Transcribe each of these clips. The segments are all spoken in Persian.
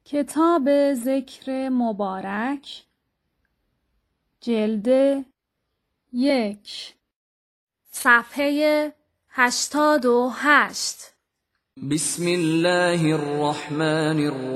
کتاب ذکر مبارک جلد 1 صفحه 88. بسم الله الرحمن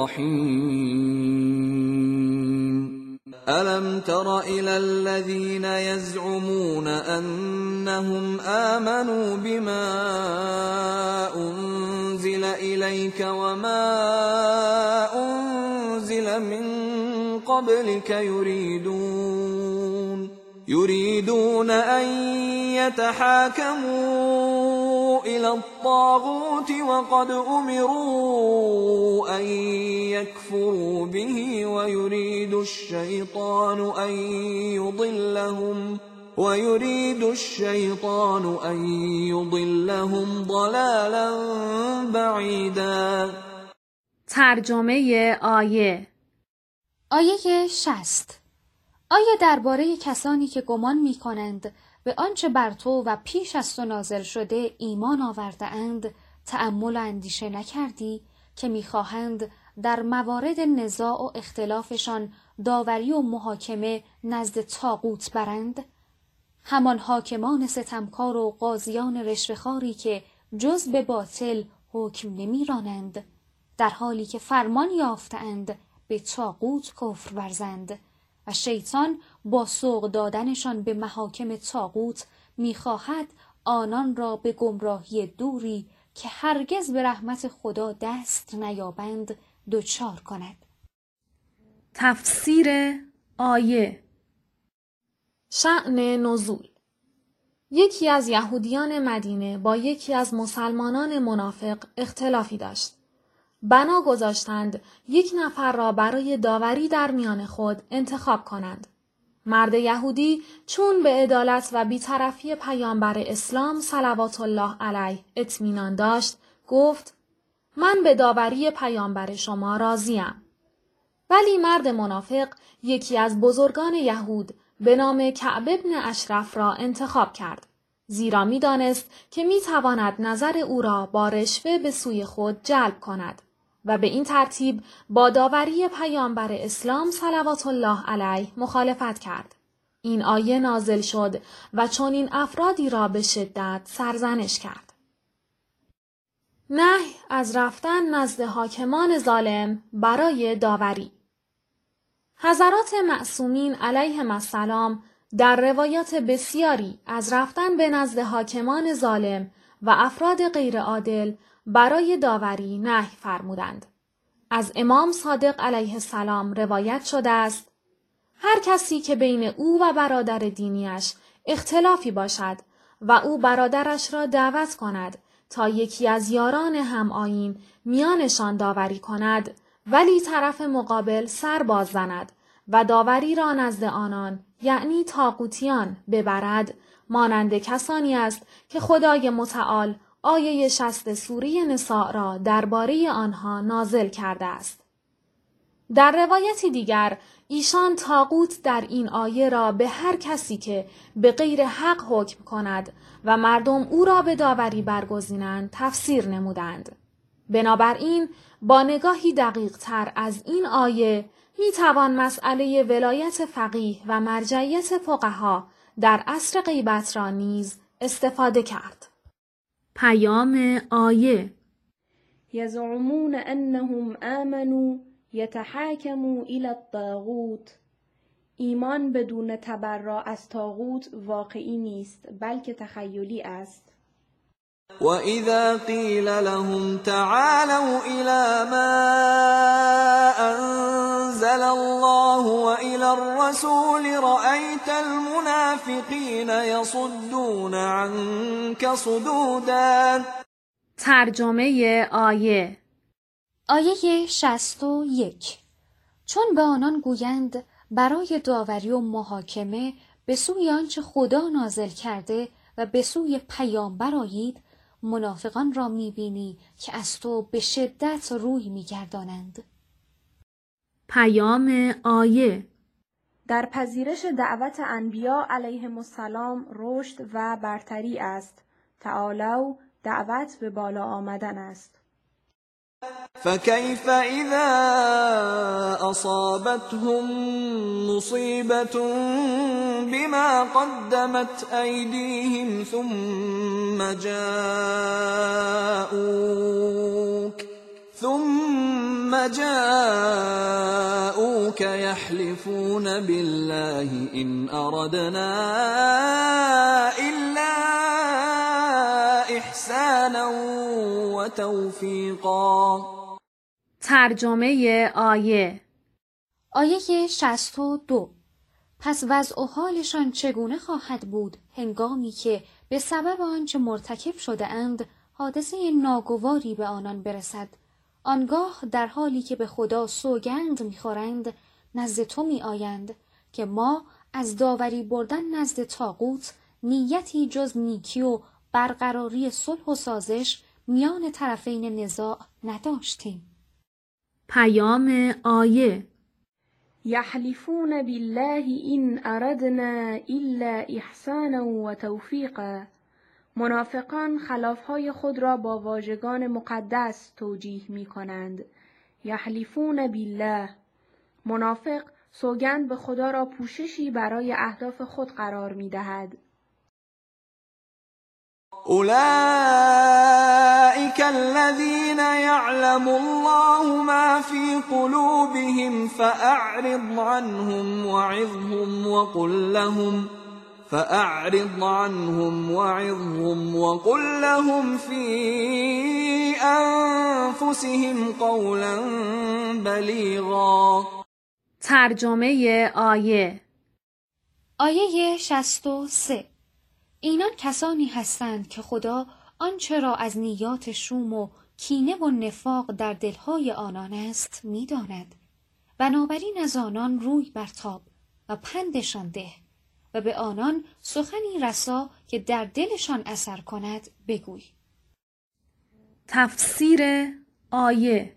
الرحیم. ألم تر إلى الذين يزعمون أنهم آمنوا بما أنزل إليك وما أنزل من قبلك يريدون أن يتحاكموا إلى الطاغوت وقد أمروا أن يكفروا به ويريد الشيطان أن يضلهم ضلالا بعيدا. ترجمه آیه 60. آیا درباره کسانی که گمان می کنند به آنچه بر تو و پیش از تو نازل شده ایمان آورده اند تأمل و اندیشه نکردی که می خواهند در موارد نزاع و اختلافشان داوری و محاکمه نزد طاغوت برند؟ همان حاکمان ستمکار و قاضیان رشوه‌خواری که جز به باطل حکم نمی رانند، در حالی که فرمان یافتند به طاغوت کفر ورزند و شیطان با سوق دادنشان به محاکم طاغوت می‌خواهد آنان را به گمراهی دوری که هرگز به رحمت خدا دست نیابند دچار کند. تفسیر آیه. شأن نزول. یکی از یهودیان مدینه با یکی از مسلمانان منافق اختلافی داشت. بنا گذاشتند یک نفر را برای داوری در میان خود انتخاب کنند. مرد یهودی چون به عدالت و بی‌طرفی پیامبر اسلام صلوات الله علیه اطمینان داشت، گفت من به داوری پیامبر شما راضیم. ولی مرد منافق یکی از بزرگان یهود به نام کعب بن اشرف را انتخاب کرد، زیرا می دانست که می تواند نظر او را با رشوه به سوی خود جلب کند و به این ترتیب با داوری پیامبر اسلام صلوات الله علیه مخالفت کرد. این آیه نازل شد و چون این افرادی را به شدت سرزنش کرد. نهی از رفتن نزد حاکمان ظالم برای داوری. حضرات معصومین علیهم السلام در روایات بسیاری از رفتن به نزد حاکمان ظالم و افراد غیر عادل برای داوری نهی فرمودند. از امام صادق علیه السلام روایت شده است: هر کسی که بین او و برادر دینیش اختلافی باشد و او برادرش را دعوت کند تا یکی از یاران هم آیین میانشان داوری کند، ولی طرف مقابل سر باز زند و داوری را نزد آنان یعنی طاغوتیان ببرد، مانند کسانی است که خدای متعال آیه 60 سوره نساء را درباره آنها نازل کرده است. در روایتی دیگر ایشان طاغوت در این آیه را به هر کسی که به غیر حق حکم کند و مردم او را به داوری برگزینند تفسیر نمودند. بنابراین با نگاهی دقیق تر از این آیه می توان مسئله ولایت فقیه و مرجعیت فقها در عصر غیبت را نیز استفاده کرد. پیام آیه. یزعمون انهم آمنوا یتحاکموا الی الطاغوت. ایمان بدون تبرع از طاغوت واقعی نیست، بلکه تخیلی است. وَإِذَا قِيلَ لَهُمْ تَعَالَوْا إِلَى مَا أَنزَلَ اللَّهُ وَإِلَى الرَّسُولِ رَأَيْتَ الْمُنَافِقِينَ يَصُدُّونَ عَنكَ صُدُودًا. ترجمه آیه. آیه 61. چون به آنان گویند برای داوری و محاکمه به سوی آنچه خدا نازل کرده و به سوی پیامبر آیید، منافقان را می‌بینی که از تو به شدت روی می‌گردانند. پیام آیه. در پذیرش دعوت انبیا علیهم السلام رشد و برتری است. تعالوا دعوت به بالا آمدن است. فكيف إذا أصابتهم مصيبة بما قدمت أيديهم ثم جاءوك يحلفون بالله إن أردنا إلا إحسانا وتوفیقا. ترجمه آیه. آیه 62. پس وضع و حالشان چگونه خواهد بود هنگامی که به سبب آنچه مرتکب شده اند حادثه ناگواری به آنان برسد، آنگاه در حالی که به خدا سوگند می‌خورند نزد تو می‌آیند که ما از داوری بردن نزد طاغوت نیتی جز نیکی و برقراری صلح و سازش میان طرفین نزاع نداشتیم. پیام آیه. یحلفون بالله این اردنا الا احسانا و توفیقا. منافقان خلافهای خود را با واژگان مقدس توجیه می کنند. یحلفون بالله. منافق سوگند به خدا را پوششی برای اهداف خود قرار می دهد. أولئك الذين يعلم الله ما في قلوبهم فأعرض عنهم وعظهم وقل لهم في أنفسهم قولا بلیغا. ترجمه آیه. آیه 63. اینان کسانی هستند که خدا آنچه را از نیات شوم و کینه و نفاق در دلهای آنان است می‌داند. بنابراین از آنان روی برتاب و پندشان ده و به آنان سخنی رسا که در دلشان اثر کند بگوی. تفسیر آیه.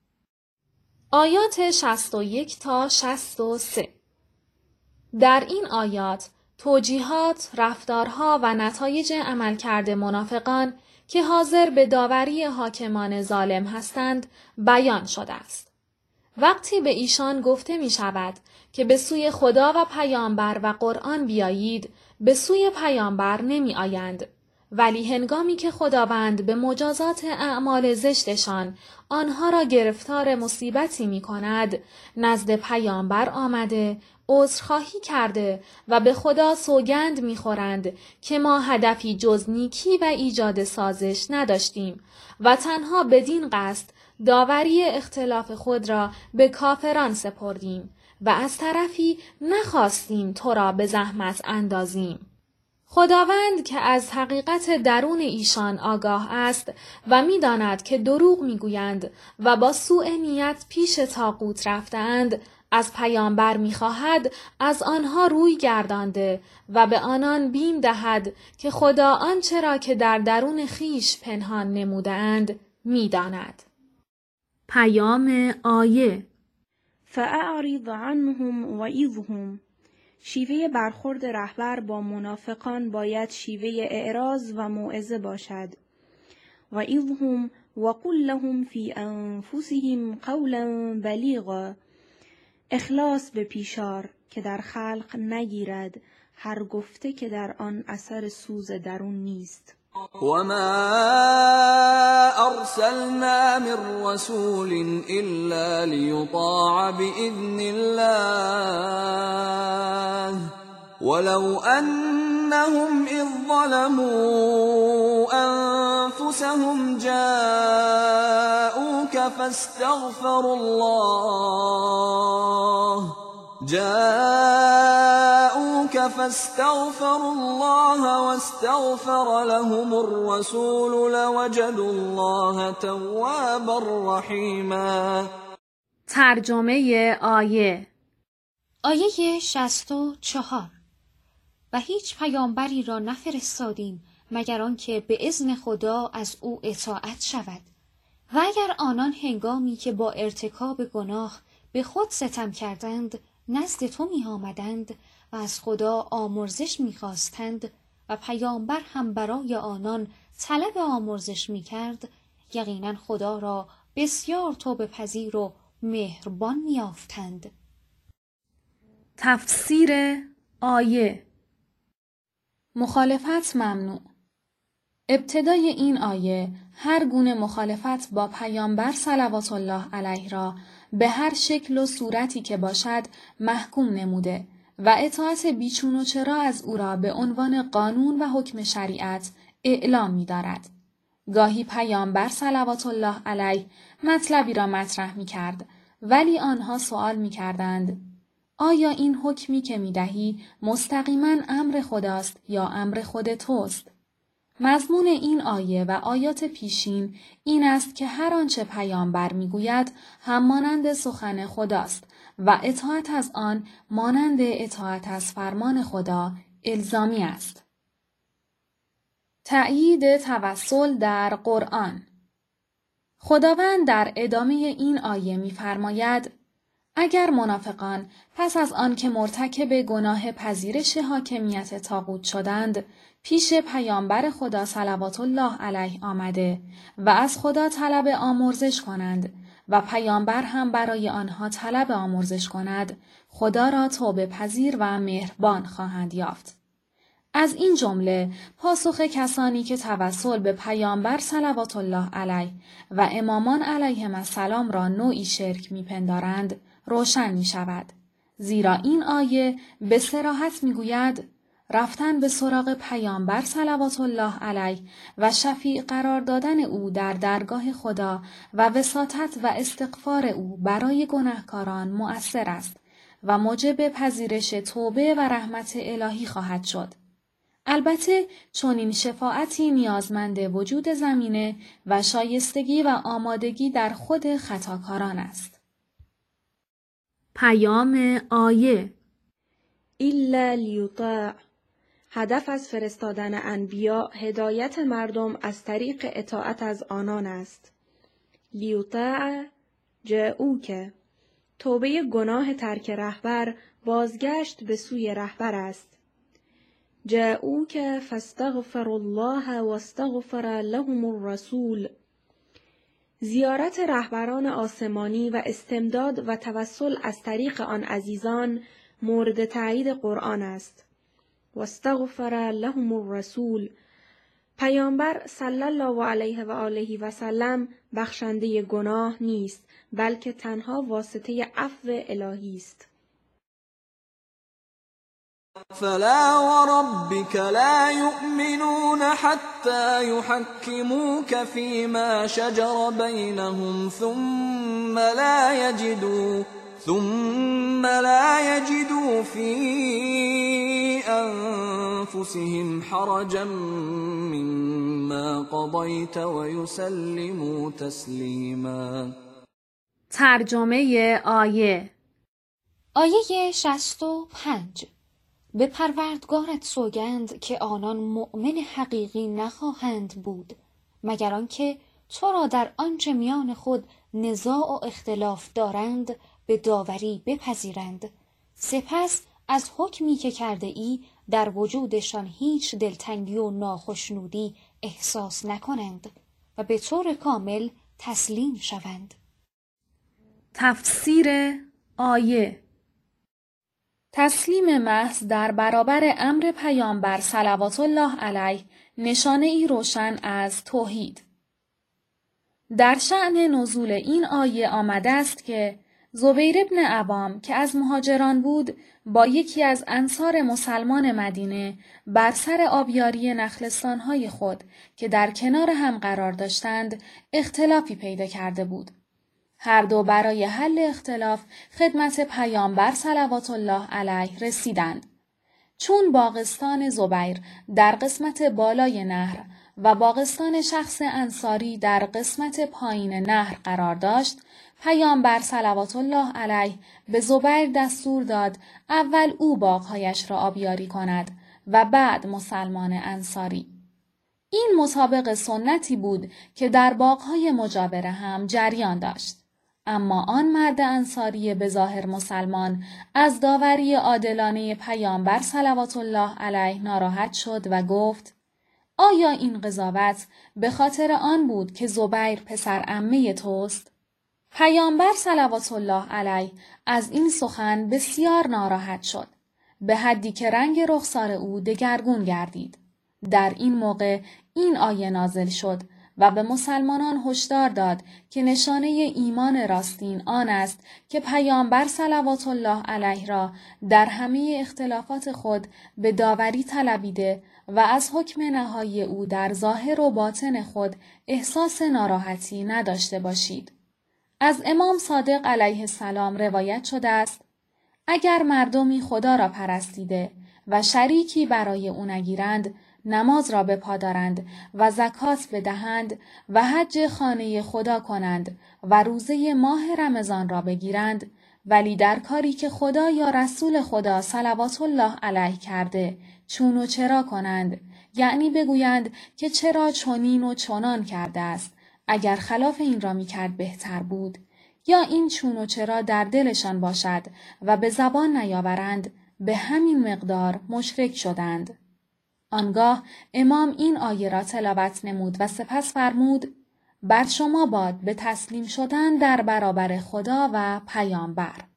آیات 61 تا 63. در این آیات توجیهات، رفتارها و نتایج عملکرد منافقان که حاضر به داوری حاکمان ظالم هستند بیان شده است. وقتی به ایشان گفته می شود که به سوی خدا و پیامبر و قرآن بیایید، به سوی پیامبر نمی آیند. ولی هنگامی که خداوند به مجازات اعمال زشتشان آنها را گرفتار مصیبتی می کند، نزد پیامبر آمده، عذرخواهی کرده و به خدا سوگند می‌خورند که ما هدفی جز نیکی و ایجاد سازش نداشتیم و تنها بدین قصد داوری اختلاف خود را به کافران سپردیم و از طرفی نخواستیم تو را به زحمت اندازیم. خداوند که از حقیقت درون ایشان آگاه است و می‌داند که دروغ می‌گویند و با سوء نیت پیش طاغوت رفتند، از پیامبر می‌خواهد از آنها روی گردانده و به آنان بیم دهد که خدا آنچه را که در درون خیش پنهان نموده‌اند می‌داند. پیام آیه. فاعرض عنهم وعظهم. شیوه برخورد رهبر با منافقان باید شیوه اعراض و موعظه باشد. وعظهم وقل لهم فی انفسهم قولا بلیغا. اخلاص به پیشار که در خلق نگیرد هر گفته که در آن اثر سوز درون نیست. وما أرسلنا من رسول إلا ليطاع بإذن الله ولو أنهم إذ ظلموا أنفسهم جاءوك فاستغفروا الله واستغفر لهم الرسول لوجدوا الله توابا رحیما. ترجمه آیه. آیه 64. و هیچ پیامبری را نفرستادیم مگر آنکه به اذن خدا از او اطاعت شود و اگر آنان هنگامی که با ارتکاب گناه به خود ستم کردند نزد تو می آمدند و از خدا آمرزش می خواستند و پیامبر هم برای آنان طلب آمرزش می کرد، یقینا خدا را بسیار توبه پذیر و مهربان میافتند. تفسیر آیه. مخالفت ممنوع. ابتدای این آیه هر گونه مخالفت با پیامبر صلوات الله علیه را به هر شکل و صورتی که باشد محکوم نموده و اطاعت بیچون و چرا از او را به عنوان قانون و حکم شریعت اعلام می دارد. گاهی پیامبر صلوات الله علیه مطلبی را مطرح می کرد ولی آنها سوال می کردند آیا این حکمی که می دهی مستقیما امر خداست یا امر خود توست؟ مضمون این آیه و آیات پیشین این است که هر آنچه پیامبر میگوید همانند سخن خداست و اطاعت از آن مانند اطاعت از فرمان خدا الزامی است. تأیید توسل در قرآن. خداوند در ادامه این آیه می‌فرماید اگر منافقان پس از آن که مرتکب گناه پذیرش حاکمیت طاغوت شدند پیش پیامبر خدا صلوات الله علیه آمده و از خدا طلب آمرزش کنند و پیامبر هم برای آنها طلب آمرزش کند خدا را توبه پذیر و مهربان خواهند یافت. از این جمله پاسخ کسانی که توسل به پیامبر صلوات الله علیه و امامان علیهم السلام را نوعی شرک می‌پندارند روشن می‌شود. زیرا این آیه به صراحت می‌گوید رفتن به سراغ پیامبر صلوات الله علیه و شفیع قرار دادن او در درگاه خدا و وساطت و استغفار او برای گناهکاران مؤثر است و موجب پذیرش توبه و رحمت الهی خواهد شد. البته چنین شفاعتی نیازمند وجود زمینه و شایستگی و آمادگی در خود خطاکاران است. پیام آیه. الا لیطاع. هدف از فرستادن انبیا هدایت مردم از طریق اطاعت از آنان است. لیطاع جاءوک. توبه گناه ترک رهبر بازگشت به سوی رهبر است. جاءوک فاستغفر الله واستغفر لهم الرسول. زیارت رهبران آسمانی و استمداد و توسل از طریق آن عزیزان مورد تایید قرآن است. واستغفر لهم الرسول. پیامبر صلی الله علیه و آله و سلم بخشنده گناه نیست بلکه تنها واسطه عفو الهی است. فلا وربك لا يؤمنون حتى يحكموك فيما شجر بينهم ثم لا يجدوا في أنفسهم حرجا مما قضيت ويسلموا تسليما. ترجمه آیه. آیه 65. به پروردگارت سوگند که آنان مؤمن حقیقی نخواهند بود مگر آنکه تو را در آنچه میان خود نزاع و اختلاف دارند به داوری بپذیرند، سپس از حکمی که کرده ای در وجودشان هیچ دلتنگی و ناخشنودی احساس نکنند و به طور کامل تسلیم شوند. تفسیر آیه. تسلیم محض در برابر امر پیامبر صلوات الله علیه نشانه ای روشن از توحید. در شأن نزول این آیه آمده است که زبیر ابن عوام که از مهاجران بود با یکی از انصار مسلمان مدینه بر سر آبیاری نخلستانهای خود که در کنار هم قرار داشتند اختلافی پیدا کرده بود. هر دو برای حل اختلاف خدمت پیامبر صلوات الله علیه رسیدند. چون باغستان زبیر در قسمت بالای نهر و باغستان شخص انصاری در قسمت پایین نهر قرار داشت، پیامبر صلوات الله علیه به زبیر دستور داد اول او باغهایش را آبیاری کند و بعد مسلمان انصاری. این مطابق سنتی بود که در باغهای مجاور هم جریان داشت. اما آن مرد انصاری به ظاهر مسلمان از داوری عادلانه پیامبر صلوات الله علیه ناراحت شد و گفت آیا این قضاوت به خاطر آن بود که زبیر پسر عمه توست؟ پیامبر صلوات الله علیه از این سخن بسیار ناراحت شد، به حدی که رنگ رخسار او دگرگون گردید. در این موقع این آیه نازل شد و به مسلمانان هشدار داد که نشانه ایمان راستین آن است که پیامبر صلوات الله علیه را در همه اختلافات خود به داوری طلبیده و از حکم نهایی او در ظاهر و باطن خود احساس ناراحتی نداشته باشید. از امام صادق علیه السلام روایت شده است: اگر مردمی خدا را پرستیده و شریکی برای او نگیرند، نماز را به پا دارند و زکات بدهند و حج خانه خدا کنند و روزه ماه رمضان را بگیرند، ولی در کاری که خدا یا رسول خدا صلوات الله علیه کرده چون و چرا کنند، یعنی بگویند که چرا چنین و چنان کرده است، اگر خلاف این را میکرد بهتر بود، یا این چون و چرا در دلشان باشد و به زبان نیاورند، به همین مقدار مشرک شدند. آنگاه امام این آیه را تلاوت نمود و سپس فرمود: بر شما باد به تسلیم شدن در برابر خدا و پیامبر.